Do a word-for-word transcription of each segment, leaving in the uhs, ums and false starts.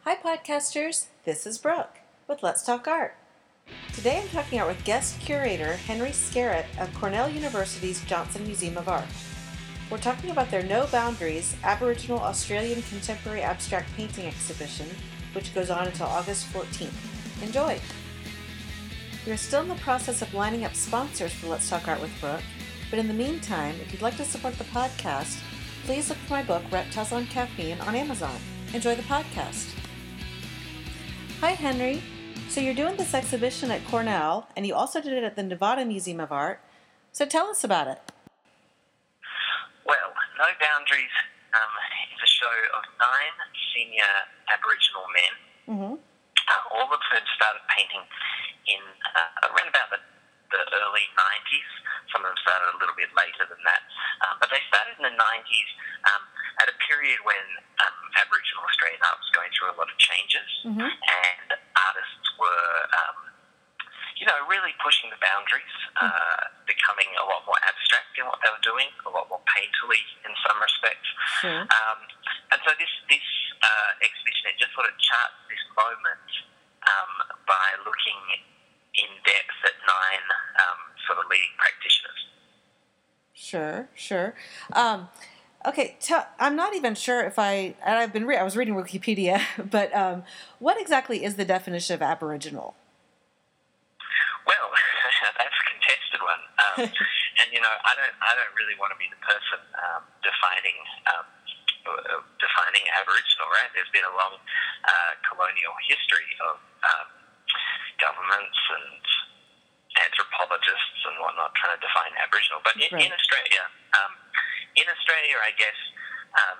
Hi podcasters, this is Brooke with Let's Talk Art. Today I'm talking art with guest curator Henry Skerritt of Cornell University's Johnson Museum of Art. We're talking about their No Boundaries Aboriginal Australian Contemporary Abstract Painting exhibition, which goes on until August fourteenth. Enjoy! We are still in the process of lining up sponsors for Let's Talk Art with Brooke, but in the meantime, if you'd like to support the podcast, please look for my book Reptiles on Caffeine on Amazon. Enjoy the podcast. Hi Henry. So you're doing this exhibition at Cornell, and you also did it at the Nevada Museum of Art. So tell us about it. Well, No Boundaries um, is a show of nine senior Aboriginal men, Mm-hmm. uh, all of whom started painting in uh, around about the, the early nineties. Some of them started a little bit later than that. Um, but they started in the nineties um, at a period when um, Aboriginal Australian art was going through a lot of changes, Mm-hmm. and artists were, um, you know, really pushing the boundaries, uh, becoming a lot more abstract in what they were doing, a lot more painterly in some respects. Sure. Um, and so this, this uh, exhibition, it just sort of charts this moment um, by looking in depth at nine um, sort of leading practitioners. Sure, sure. Um, okay, tell, I'm not even sure if I, and I've been, re- I was reading Wikipedia, but um, what exactly is the definition of Aboriginal? Well, that's a contested one, um, and you know, I don't, I don't really want to be the person um, defining, um, uh, defining Aboriginal. Right? There's been a long uh, colonial history of um, governments and anthropologists and whatnot trying to define Aboriginal. But in, Right. in Australia, um, in Australia, I guess um,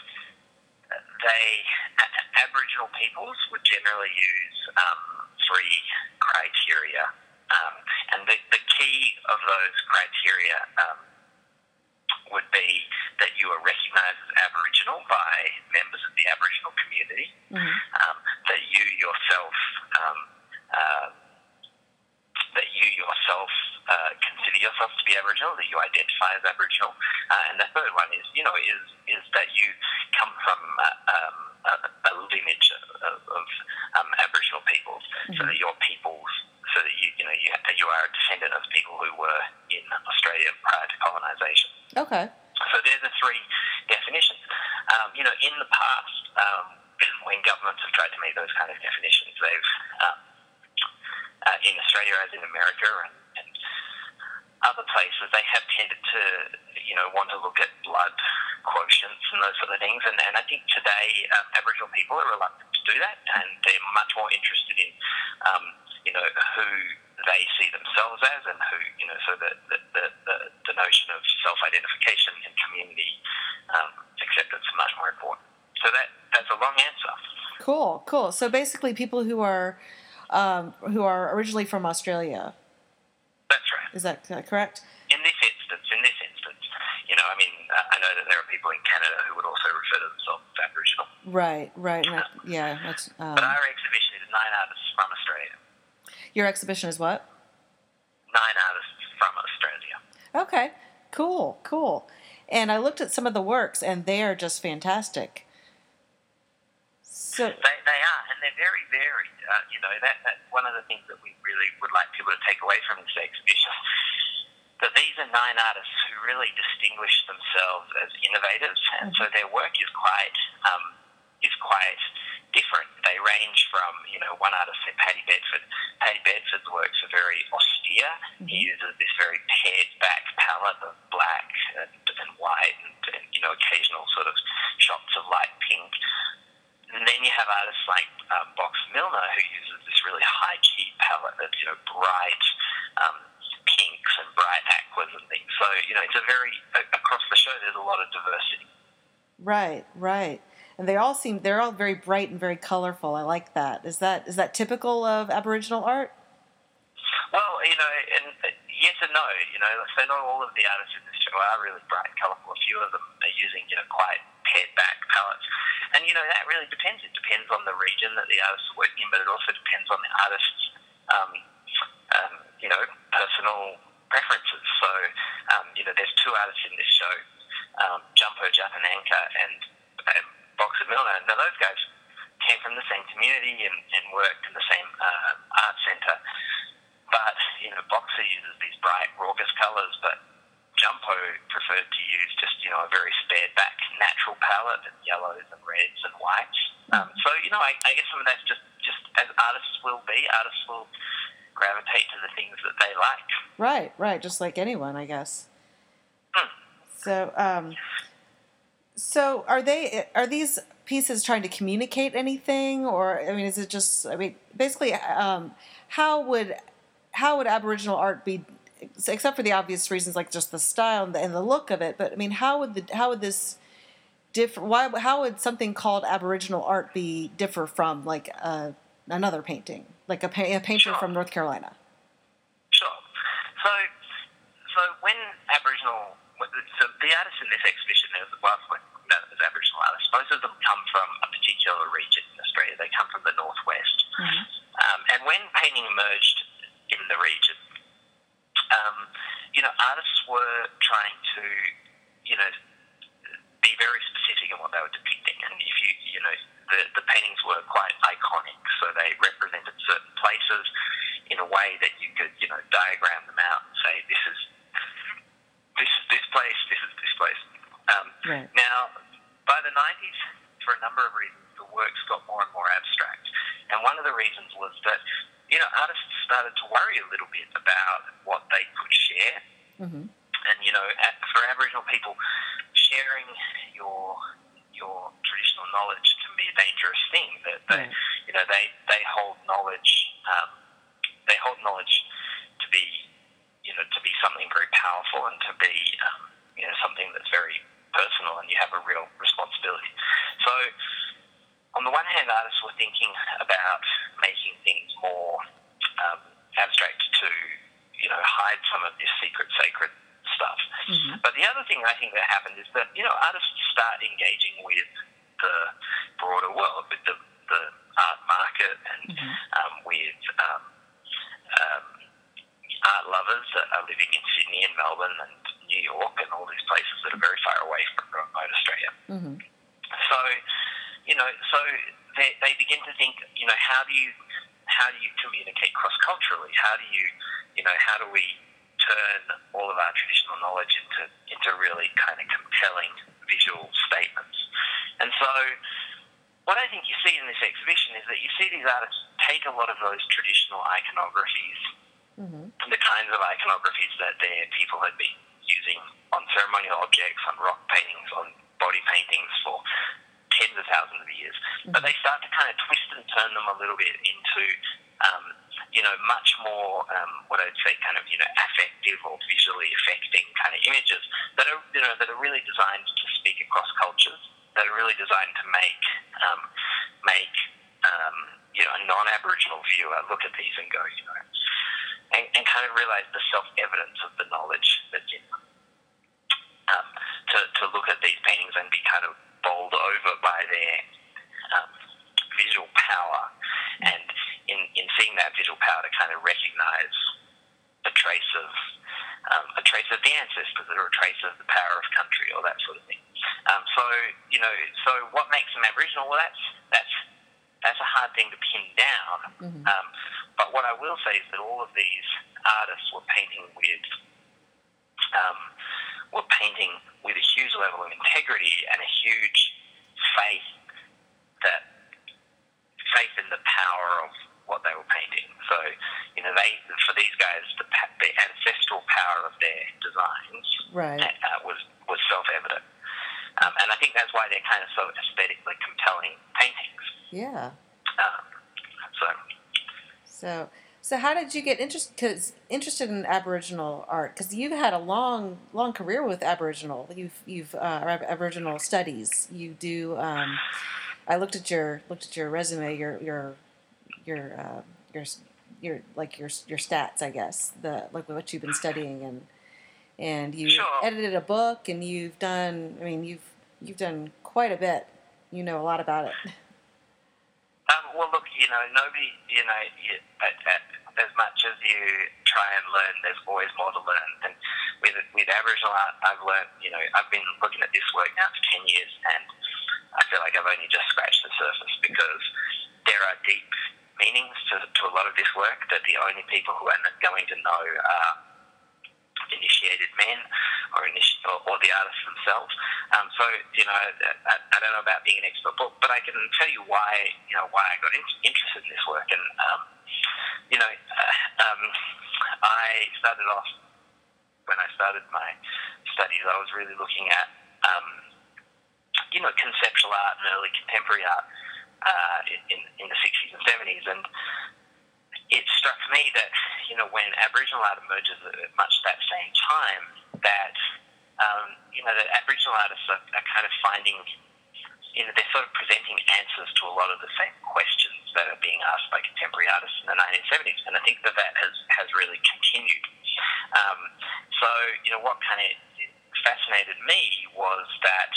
they a- Aboriginal peoples would generally use um, three criteria. Um, and the, the key of those criteria um, would be that you are recognised as Aboriginal by members of the Aboriginal community, Mm-hmm. um, that you yourself um, uh, that you yourself uh, consider yourself to be Aboriginal, that you identify as Aboriginal, uh, and the third one is, you know, is is that you come from uh, um, a, a lineage of, of um, Aboriginal peoples, Mm-hmm. so that your peoples. So that you, you know, you, you are a descendant of people who were in Australia prior to colonisation. Okay. So there's the three definitions. Um, you know, in the past, um, when governments have tried to make those kind of definitions, they've, um, uh, in Australia as in America and, and other places, they have tended to, you know, want to look at blood quotients and those sort of things. And, and I think today, um, Aboriginal people are reluctant to do that, and they're much more interested in, um, you know, who they see themselves as, and who, you know, so the the, the, the, the notion of self-identification and community um, acceptance is much more important. So that that's a long answer. Cool, cool. So basically people who are um, who are originally from Australia. That's right. Is that correct? In this instance, in this instance, you know, I mean, uh, I know that there are people in Canada who would also refer to themselves as Aboriginal. Right, right. And I, yeah, that's... Um, But our exhibition is nine artists from Australia. your exhibition is what? Nine artists from Australia. Okay, cool, cool. And I looked at some of the works, and they are just fantastic. So, They, they are, and they're very varied. Uh, you know, that, that's one of the things that we really would like people to take away from this exhibition. That these are nine artists who really distinguish themselves as innovators, and so their work is quite um, is quite different. They range from, you know, one artist, say Paddy Bedford. Paddy Bedford's works are very austere. Mm-hmm. He uses this very pared back palette of black and, and white, and, and you know, occasional sort of shots of light pink. And then you have artists like um, Box Milner, who uses this really high key palette of, you know, bright um, pinks and bright aquas and things. So, you know, it's a very, across the show, there's a lot of diversity. right, right. And they all seem, they're all very bright and very colorful. I like that. Is that is that typical of Aboriginal art? Well, you know, and uh, yes and no. You know, so not all of the artists in this show are really bright and colourful. A few of them are using, you know, quite pared back palettes. And, you know, that really depends. It depends on the region that the artist is working in, but it also depends on the artist's, um, um, you know, personal preferences. So, um, you know, there's two artists in this show, um, Jumpo Japananka and, and Box Milner. Now, those guys came from the same study and, and worked in the same uh, art centre. But, you know, Boxer uses these bright, raucous colours, but Jumpo preferred to use just, you know, a very spared-back natural palette of yellows and reds and whites. Um, so, you know, I, I guess some of that's just, just as artists will be. Artists will gravitate to the things that they like. Right, right, just like anyone, I guess. Hmm. So, um, so are they? Are these pieces trying to communicate anything, or I mean, is it just? I mean, basically, um, how would how would Aboriginal art be, except for the obvious reasons like just the style and the, and the look of it? But I mean, how would the how would this differ? Why? How would something called Aboriginal art be differ from like uh, another painting, like a, a painter Sure. from North Carolina? Sure. So, so when Aboriginal, so the artists in this exhibition, well, known as Aboriginal artists, most of them come from a particular region in Australia. They come from the northwest. Mm-hmm. Um, and when painting emerged in the region, um, you know, artists were trying to, you know, be very specific in what they were depicting. And if you, you know, the, the paintings were quite iconic, so they represented certain places in a way that you could, you know, diagram them out and say, this is this is this place, this is this place. Um, Right. Now, by the nineties, for a number of reasons, the works got more and more abstract. And one of the reasons was that, you know, artists started to worry a little bit about what they could share. Mm-hmm. And, you know, for Aboriginal people, sharing your your traditional knowledge can be a dangerous thing. That they, Right. you know, they, they hold knowledge, um, they hold knowledge to be, you know, to be something very powerful and to be, um, you know, something that's very personal, and you have a real responsibility. So, on the one hand, artists were thinking about making things more um, abstract to, you know, hide some of this secret, sacred stuff. Mm-hmm. But the other thing I think that happened is that, you know, artists start engaging with the broader world, with the, the art market, and Mm-hmm. um, with um, um, art lovers that are living in Sydney and Melbourne and New York and all these places that are very far away from remote Australia. Mm-hmm. So, you know, so they, they begin to think, you know, how do you how do you communicate cross-culturally? How do you, you know, how do we turn all of our traditional knowledge into into really kind of compelling visual statements? And so, what I think you see in this exhibition is that you see these artists take a lot of those traditional iconographies, Mm-hmm. the kinds of iconographies that their people had been using on ceremonial objects, on rock paintings, on body paintings for tens of thousands of years. Mm-hmm. But they start to kind of twist and turn them a little bit into, um, you know, much more, um, what I'd say, kind of, you know, affective or visually affecting kind of images that are, you know, that are really designed to speak across cultures, that are really designed to make, um, make, um, you know, a non-Aboriginal viewer look at these and go, you know, and, and kind of realize the self-evidence of the knowledge that's in them. Um, to, to look at these paintings and be kind of bowled over by their um, visual power, and in, in seeing that visual power to kind of recognize a trace of um, a trace of the ancestors or a trace of the power of country or that sort of thing. Um, so you know, so what makes them Aboriginal? Well, that's that's that's a hard thing to pin down. Mm-hmm. Um, but what I will say is that all of these artists were painting with um, were painting with a huge level of integrity and a huge faith that faith in the power of what they were painting. So, you know, they for these guys, the, the ancestral power of their designs Right. uh, was was self-evident, um, and I think that's why they're kind of so aesthetically compelling paintings. Yeah. Um, so. So, so how did you get interest, cause, interested in Aboriginal art? Because you've had a long, long career with Aboriginal. You've, you've uh, Aboriginal studies. You do. Um, I looked at your looked at your resume. Your your your uh, your your like your your stats. I guess the like what you've been studying, and and you Sure. edited a book, and you've done. I mean, you've you've done quite a bit. You know a lot about it. Um, well, look, you know, nobody, you know, you, at, at, as much as you try and learn, there's always more to learn. And with with Aboriginal art, I've learned, you know, I've been looking at this work now for ten years, and I feel like I've only just scratched the surface because there are deep meanings to, to a lot of this work that the only people who are going to know are initiated men or, initi- or, or the artists themselves. Um, so, you know, I, I don't know about being an expert, but, but I can tell you why, you know, why I got in, interested in this work. And, um, you know, uh, um, I started off, when I started my studies, I was really looking at, um, you know, conceptual art and early contemporary art uh, in, in the sixties and seventies. And it struck me that, you know, when Aboriginal art emerges at much that same time, that, um, you know, that Aboriginal artists are, are kind of finding, you know, they're sort of presenting answers to a lot of the same questions that are being asked by contemporary artists in the nineteen seventies. And I think that that has, has really continued. Um, so, you know, what kind of fascinated me was that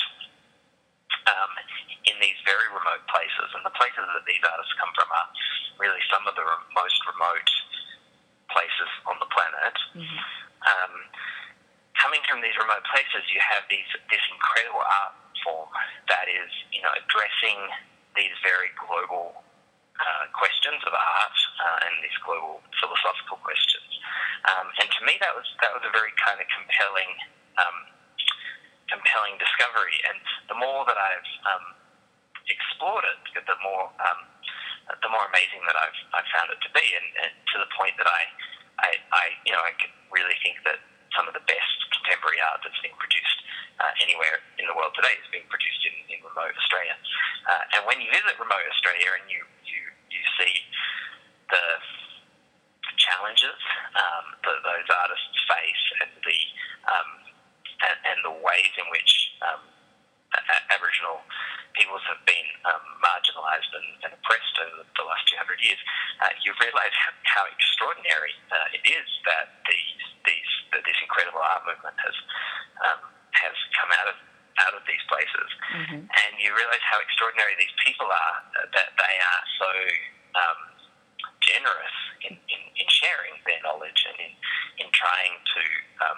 um, in these very remote places, and the places that these artists come from are really some of the re- most remote places on the planet. Mm-hmm. Um, coming from these remote places, you have these this incredible art form that is, you know, addressing these very global uh, questions of art uh, and these global philosophical questions. Um, and to me, that was that was a very kind of compelling, um, compelling discovery. And the more that I've um, explored it, the more um, the more amazing that I've I've found it to be, and, and to the point that I, I, I you know I could really think that some of the best contemporary art that's being produced uh, anywhere in the world today is being produced in, in remote Australia. Uh, and when you visit remote Australia and you you, you see the challenges um, that those artists face and the um, and, and the ways in which um, a- Aboriginal peoples have been um, marginalised and, and oppressed over the last two hundred years, uh, you realise how, how extraordinary uh, it is that these these that this incredible art movement has um, has come out of out of these places, mm-hmm. and you realise how extraordinary these people are, uh, that they are so um, generous in, in, in sharing their knowledge and in, in trying to um,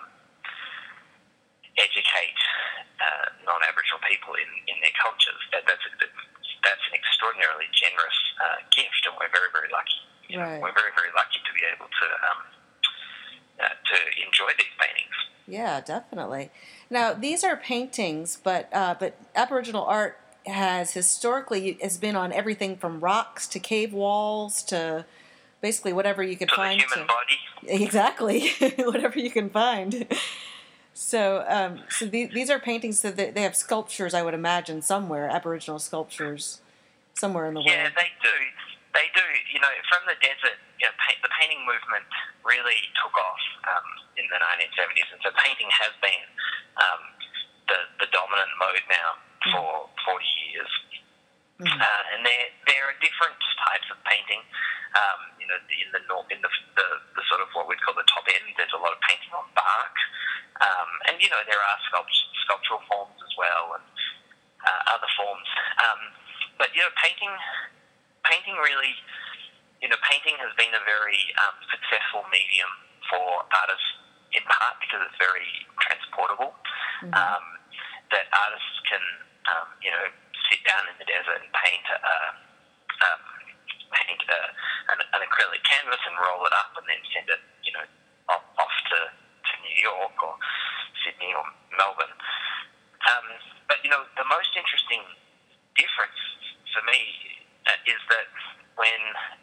educate uh, non-Aboriginal people in, in their cultures. That, that's, that's an extraordinarily generous uh, gift, and we're very, very lucky. You right. know, we're very, very lucky to be able to um, uh, to enjoy these paintings. Yeah, definitely. Now, these are paintings, but uh, but Aboriginal art has historically has been on everything from rocks to cave walls to basically whatever you could to find. The human to, body. Exactly, whatever you can find. So, um, so the, these are paintings that they, they have sculptures, I would imagine, somewhere, Aboriginal sculptures, somewhere in the yeah, world. Yeah, they do. They do. You know, from the desert, you know, paint, the painting movement really took off um, in the nineteen seventies, and so painting has been um, the the dominant mode now for forty years. Mm-hmm. Uh, and there there are different types of painting. Um, you know, the, in the north, in the, the the sort of what we'd call the top end, there's a lot of painting on bark, um, and you know there are sculpt- sculptural forms as well, and uh, other forms. Um, but you know, painting painting really, you know, painting has been a very um, successful medium for artists, in part because it's very transportable. Mm-hmm. Um, that artists can, um, you know, sit down in the desert and paint a, um, paint a, an, an acrylic canvas and roll it up and then send it, you know, off, off to, to New York or Sydney or Melbourne. Um, but, you know, the most interesting difference for me uh, is that when,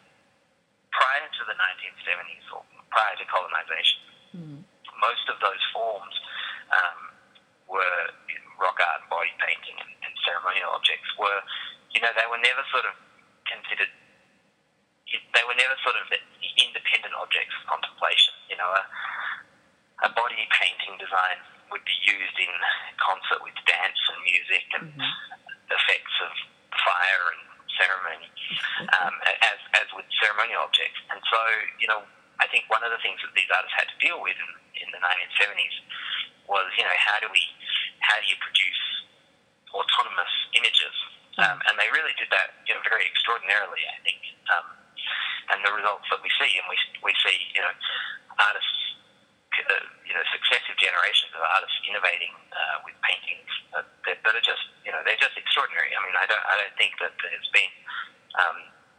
prior to the nineteen seventies or prior to colonisation, mm-hmm. most of those forms um, were rock art, body painting, and, and ceremonial objects were, you know, they were never sort of considered, they were never sort of independent objects of contemplation. You know, a, a body painting design would be used in concert with dance and music and mm-hmm. effects of fire and ceremony, um, as as with ceremonial objects. And so, you know, I think one of the things that these artists had to deal with in, in the nineteen seventies was, you know, how do we, how do you produce autonomous images? Um, and they really did that, you know, very extraordinarily, I think. Um, and the results that we see, and we we see, you know, artists, uh, you know, successive generations of artists innovating uh, with paintings that, that, that are just, you know, they're just extraordinary. I mean, I don't I don't think that there's been um, the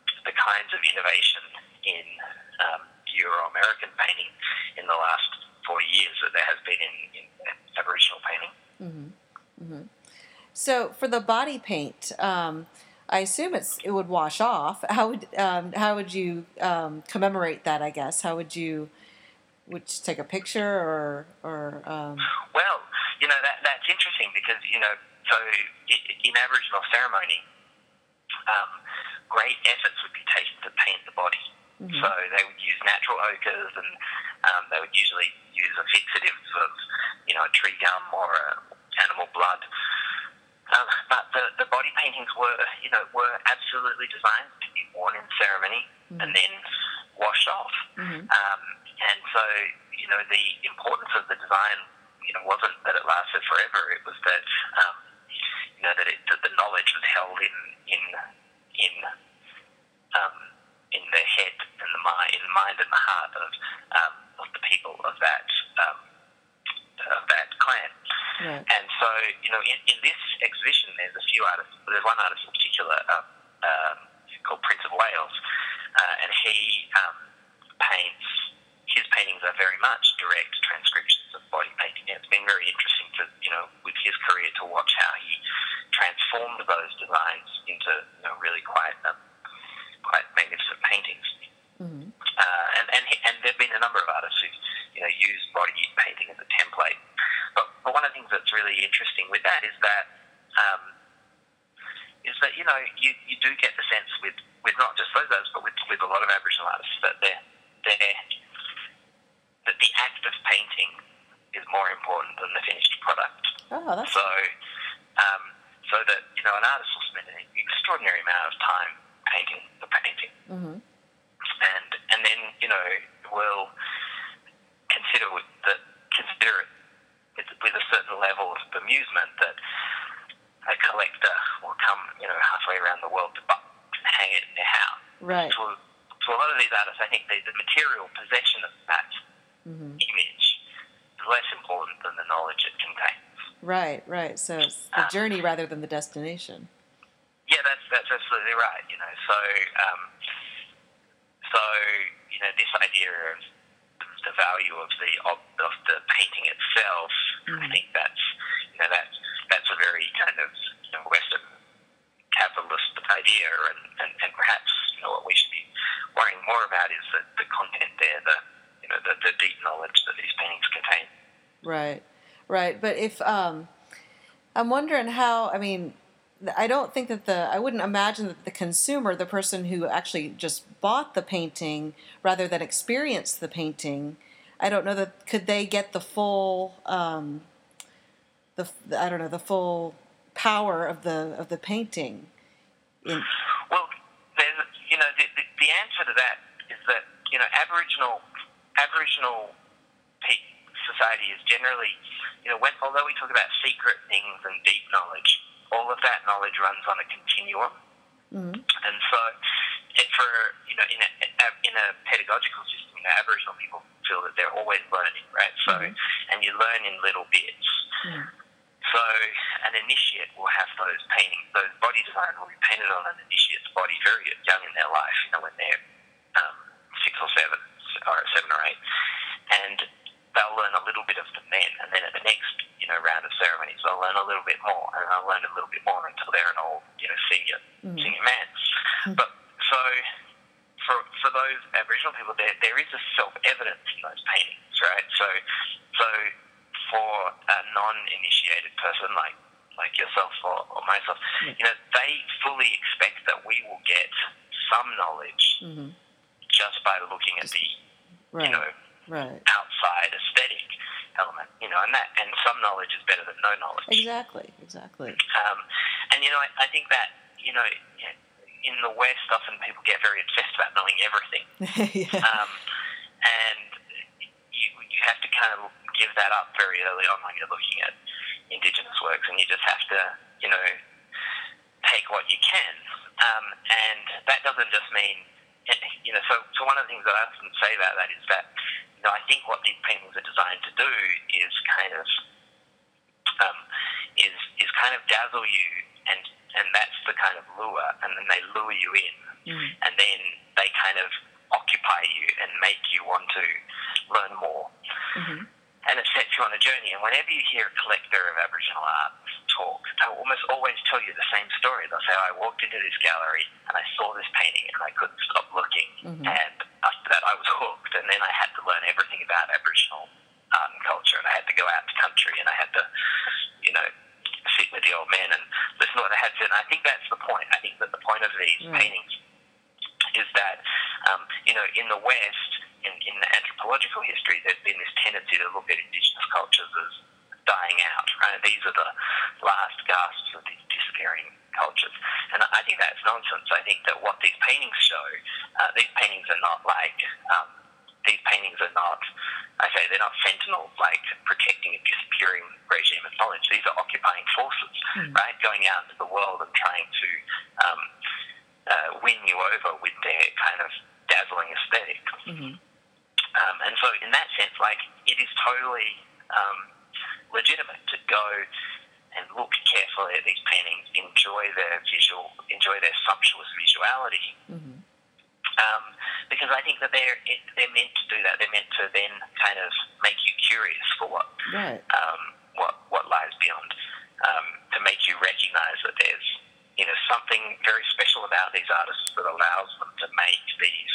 kinds of innovation in um, Euro-American painting in the last forty years that there has been in, in Aboriginal painting. Mm-hmm. Mm-hmm. So for the body paint, um, I assume it's it would wash off. How would um, how would you um, commemorate that? I guess how would you would you take a picture or or um... Well, you know that that's interesting because you know so in Aboriginal ceremony, um, great efforts would be taken to paint the body. Mm-hmm. So they would use natural ochres, and um, they would usually use a fixative of you know a tree gum or a animal blood. Um, but the, the body paintings were, you know, were absolutely designed to be worn in ceremony mm-hmm. and then washed off. Mm-hmm. Um, and so, you know, the importance of the design, you know, wasn't that it lasted forever. It was that, um, you know, that, it, that the knowledge was held in in in um, in the head and the mind, in the mind and the heart of um, of the people of that um, of that clan. Right. And so, you know, in, in this exhibition, there's a few artists. There's one artist in particular um, um, called Prince of Wales, uh, and he um, paints. His paintings are very much direct transcriptions of body painting. And it's been very interesting to, you know, with his career, to watch how he transformed those designs into, you know, really quite um, quite magnificent paintings. Mm-hmm. Uh, and and and there've been a number of artists who, you know, use body painting as a template. But, but one of the things that's really interesting with that is that um, is that you know you, you do get the sense with, with not just those artists, but with, with a lot of Aboriginal artists that they're, they're, that the act of painting is more important than the finished product. Oh, that's so um, so that you know an artist will spend an extraordinary amount of time painting the painting, mm-hmm. and and then you know will consider that consider it. With a certain level of amusement that a collector will come, you know, halfway around the world to buy and hang it in their house. Right. So, so a lot of these artists, I think the, the material possession of that mm-hmm. image is less important than the knowledge it contains. Right, right. So it's the um, journey rather than the destination. Yeah, that's that's absolutely right. You know, so um, so you know, this idea of the value of the of, of the painting itself, mm-hmm. I think that's you know that's that's a very kind of you know, Western capitalist idea, and, and, and perhaps you know what we should be worrying more about is the, the content there, the you know the, the deep knowledge that these paintings contain. Right, right. But if um, I'm wondering how, I mean, I don't think that the I wouldn't imagine that the consumer, the person who actually just bought the painting rather than experienced the painting, I don't know that could they get the full um, the I don't know the full power of the of the painting. In... Well, there's you know the, the the answer to that is that you know Aboriginal Aboriginal society is generally you know when although we talk about secret things and deep knowledge, all of that knowledge runs on a continuum, mm-hmm. and so it, for you know in a in a pedagogical system, you know, Aboriginal people feel that they're always learning, right? So mm-hmm. and you learn in little bits. Mm-hmm. So an initiate will have those paintings, those body design will be painted on an initiate's body very young in their life, you know, when they're um, six or seven or seven or eight, and they'll learn a little bit of them then, and then at the next, you know, round of ceremonies, they'll learn a little bit more, and they'll learn a little bit more until they're an old, you know, senior mm-hmm. senior man. Mm-hmm. But so for for those Aboriginal people, there there is a self-evidence in those paintings, right? So so for a non-initiated person like like yourself or, or myself, mm-hmm. you know, they fully expect that we will get some knowledge mm-hmm. just by looking at the, right. you know. Right. outside aesthetic element, you know, and that and some knowledge is better than no knowledge. Exactly, exactly. Um, and you know, I, I think that you know, in the West, often people get very obsessed about knowing everything, yeah. um, and you you have to kind of give that up very early on when you're looking at Indigenous works, and you just have to, you know, take what you can, um, and that doesn't just mean. You know, so, so one of the things that I often say about that is that, you know, I think what these paintings are designed to do is kind of, um, is is kind of dazzle you, and and that's the kind of lure, and then they lure you in, mm. and then kind of occupy you and make you want to learn more. Mm-hmm. And it sets you on a journey. And whenever you hear a collector of Aboriginal art talk, they'll almost always tell you the same story. They'll say, I walked into this gallery and I saw this painting and I couldn't stop looking. Mm-hmm. And after that, I was hooked. And then I had to learn everything about Aboriginal art and culture. And I had to go out to country and I had to, you know, sit with the old men and listen to what they had to say. And I think that's the point. I think that the point of these right. paintings is that, um, you know, in the West, in, in anthropological history, there's been this tendency to look at Indigenous cultures as dying out. Right? These are the last gasps of these disappearing cultures. And I think that's nonsense. I think that what these paintings show, uh, these paintings are not like, um, these paintings are not, I say they're not sentinels, like protecting a disappearing regime of knowledge. These are occupying forces, mm. right? Going out into the world and trying to um, uh, win you over with their kind of dazzling aesthetic. Mm-hmm. Um, and so in that sense, like, it is totally um, legitimate to go and look carefully at these paintings, enjoy their visual, enjoy their sumptuous visuality, mm-hmm. um, because I think that they're they're meant to do that. They're meant to then kind of make you curious for what right. um, what what lies beyond, um, to make you recognise that there's, you know, something very special about these artists that allows them to make these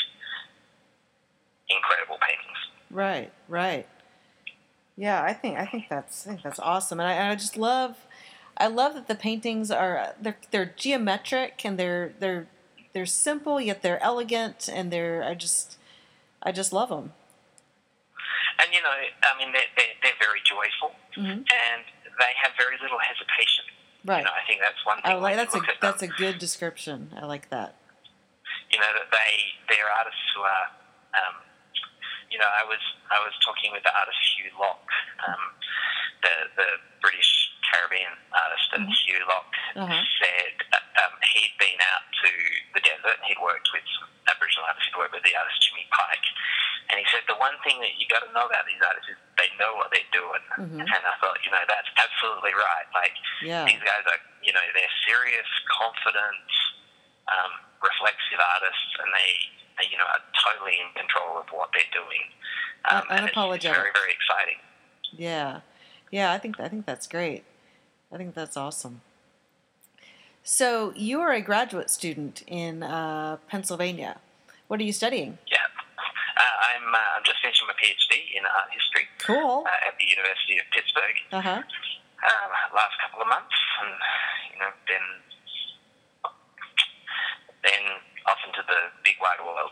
incredible paintings. Right, right. Yeah, I think I think that's I think that's awesome, and I, and I just love, I love that the paintings are they're they're geometric and they're they're they're simple yet they're elegant and they're I just I just love them. And you know, I mean, they're they're, they're very joyful, mm-hmm. and they have very little hesitation. Right. You know, I think that's one thing. I like that's a that's them. a good description. I like that. You know, that they they're artists who are. Um, You know, I was I was talking with the artist Hugh Locke, um, the the British Caribbean artist, and mm-hmm. Hugh Locke uh-huh. said um, he'd been out to the desert and he'd worked with some Aboriginal artists. He'd worked with the artist Jimmy Pike, and he said the one thing that you got to know about these artists is they know what they're doing. Mm-hmm. And I thought, you know, that's absolutely right. Like yeah. these guys are, you know, they're serious, confident, um, reflexive artists, and they. You know, are totally in control of what they're doing. Um, Unapologetic. And it's, it's very, very exciting. Yeah, yeah. I think I think that's great. I think that's awesome. So you are a graduate student in uh, Pennsylvania. What are you studying? Yeah, uh, I'm uh, I'm just finishing my PhD in art history. Cool. Uh, at the University of Pittsburgh. Uh huh. Um, last couple of months, and you know, then then. off into the big wide world.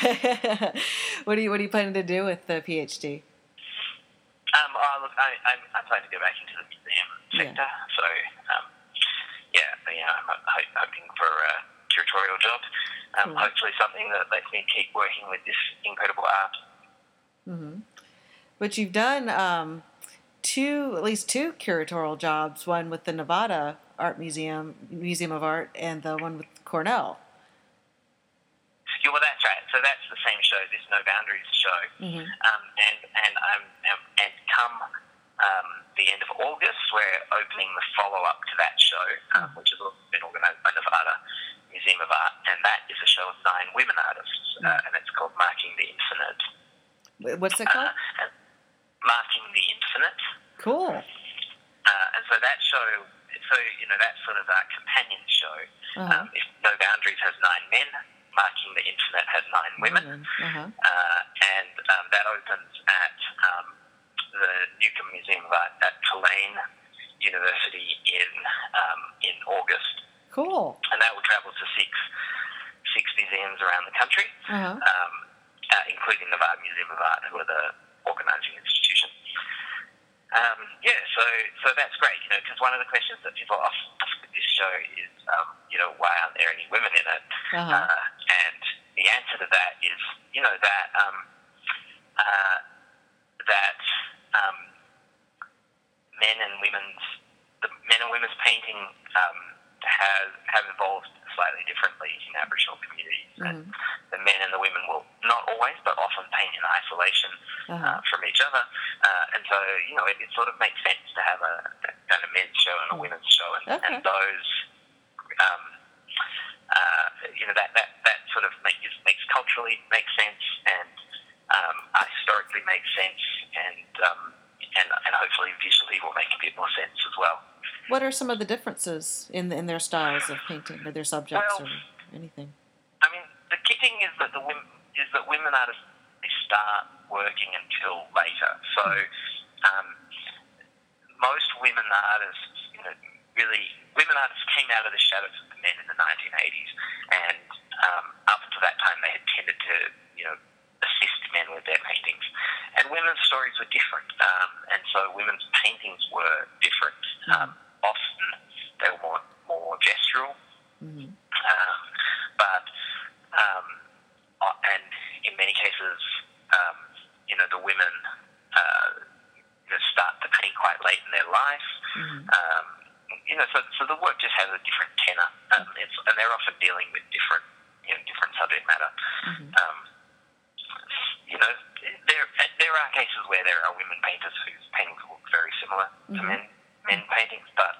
what are you What are you planning to do with the PhD? Um, oh, look, I, I I plan to go back into the museum sector. Yeah. So, um, yeah, yeah, I'm ho- hoping for a curatorial job. Um, cool. Hopefully, something that lets me keep working with this incredible art. Mm-hmm. But you've done um, two, at least two curatorial jobs. One with the Nevada Art Museum, Museum of Art, and the one with Cornell. Yeah, well, that's right. So that's the same show, this No Boundaries show. Mm-hmm. Um, and and um, um, and come um, the end of August, we're opening the follow-up to that show, um, mm-hmm. which has been organised by Nevada Museum of Art, and that is a show of nine women artists, mm-hmm. uh, and it's called Marking the Infinite. What's it called? Uh, Marking the Infinite. Cool. Uh, and so that show, so you know, that's sort of our companion show. Uh-huh. Um, if No Boundaries has nine men, Marking the Infinite has nine women, uh-huh. uh, and um, that opens at um, the Newcomb Museum of Art at Tulane University in um, in August. Cool. And that will travel to six six museums around the country, uh-huh. um, uh, including the Nevada Museum of Art, who are the organising institution. Um, yeah, so so that's great, you know, because one of the questions that people ask with this show is, um, you know, why aren't there any women in it? Uh-huh. Uh, and the answer to that is, you know, that um, uh, that um, men and women's the men and women's painting um, have have evolved slightly differently in Aboriginal communities. Mm-hmm. And the men and the women will not always, but often paint in isolation uh-huh. uh, from each other. Uh, and so, you know, it, it sort of makes sense to have a, a kind of men's show and a women's show. And, okay. and those, um, uh, you know, that, that, that sort of makes, makes cultural intellectually makes sense, and um, art historically makes sense, and, um, and and hopefully visually will make a bit more sense as well. What are some of the differences in in their styles of painting, or their subjects, Well, or anything? I mean, the key thing is that the women is that women artists they start working until later. So um, most women artists, you know, really women artists came out of the shadows of the men in the nineteen eighties, and um, up until that time they had tended to, you know, assist men with their paintings. And women's stories were different, um, and so women's paintings were different. Um, often they were more more gestural, Mm-hmm. um, but um, uh, and in many cases, um, you know, the women uh, you know, start to paint quite late in their life. Mm-hmm. Um, you know, so so the work just has a different tenor, um, it's, and they're often dealing with different, you know, different subject matter. Mm-hmm. Um, you know, there there are cases where there are women painters whose paintings look very similar Mm-hmm. to men men paintings, but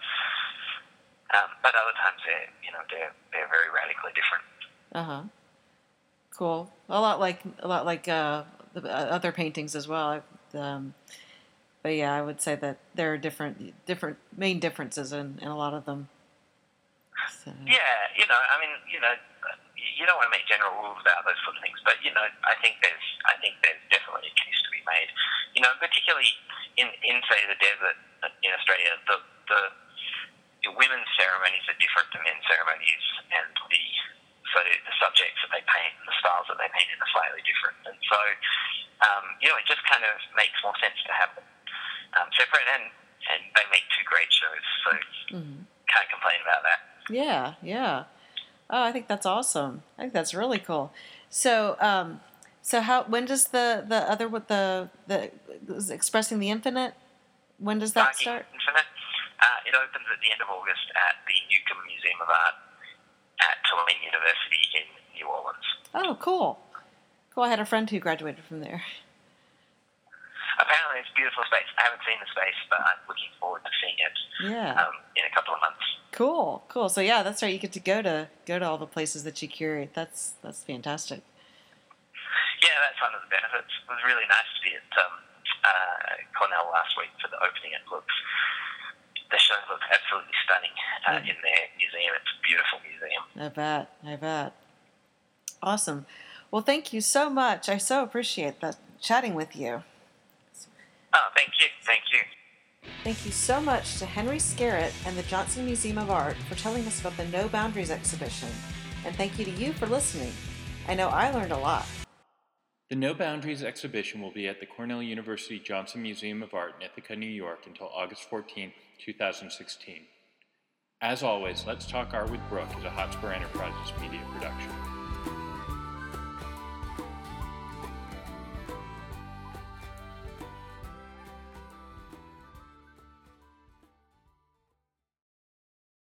um, but other times they're you know they're they're very radically different. Uh huh. Cool. A lot like a lot like uh, the uh, other paintings as well. Um, but yeah, I would say that there are different different main differences in, in a lot of them. So. Yeah, you know, I mean, you know, you don't want to make general rules about those sort of things, but you know, I think there's, I think there's definitely a case to be made. You know, particularly in, in say the desert in Australia, the the, the women's ceremonies are different to men's ceremonies, and the so the subjects that they paint and the styles that they paint in are slightly different, and so um, you know, it just kind of makes more sense to have them um, separate, and and they make two great shows, so Mm-hmm. can't complain about that. Yeah, yeah. Oh, I think that's awesome. I think that's really cool. So, um, so how? When does the the other with the the expressing the infinite? When does that Dark start? Infinite. Uh, it opens at the end of August at the Newcomb Museum of Art at Tulane University in New Orleans. Oh, cool. Cool. I had a friend who graduated from there. Apparently, it's a beautiful space. I haven't seen the space, but I'm looking forward to seeing it Yeah. um, in a couple of months. Cool. Cool. So yeah, that's right. You get to go to go to all the places that you curate. That's that's fantastic. Yeah, that's one of the benefits. It was really nice to be at um, uh, Cornell last week for the opening. It looks, the show looks absolutely stunning uh, Yeah. in their museum. It's a beautiful museum. I bet. I bet. Awesome. Well, thank you so much. I so appreciate that chatting with you. Oh, thank you. Thank you. Thank you so much to Henry Scarrett and the Johnson Museum of Art for telling us about the No Boundaries exhibition. And thank you to you for listening. I know I learned a lot. The No Boundaries exhibition will be at the Cornell University Johnson Museum of Art in Ithaca, New York until August fourteenth, twenty sixteen. As always, Let's Talk Art with Brooke is a Hotspur Enterprises media production.